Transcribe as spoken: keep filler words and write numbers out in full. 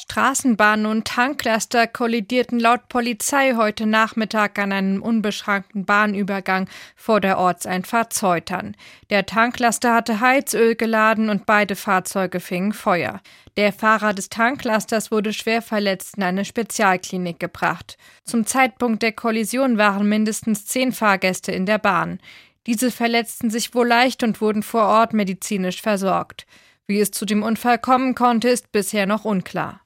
Straßenbahn und Tanklaster kollidierten laut Polizei heute Nachmittag an einem unbeschrankten Bahnübergang vor der Ortseinfahrt Zeutern. Der Tanklaster hatte Heizöl geladen und beide Fahrzeuge fingen Feuer. Der Fahrer des Tanklasters wurde schwer verletzt in eine Spezialklinik gebracht. Zum Zeitpunkt der Kollision waren mindestens zehn Fahrgäste in der Bahn. Diese verletzten sich wohl leicht und wurden vor Ort medizinisch versorgt. Wie es zu dem Unfall kommen konnte, ist bisher noch unklar.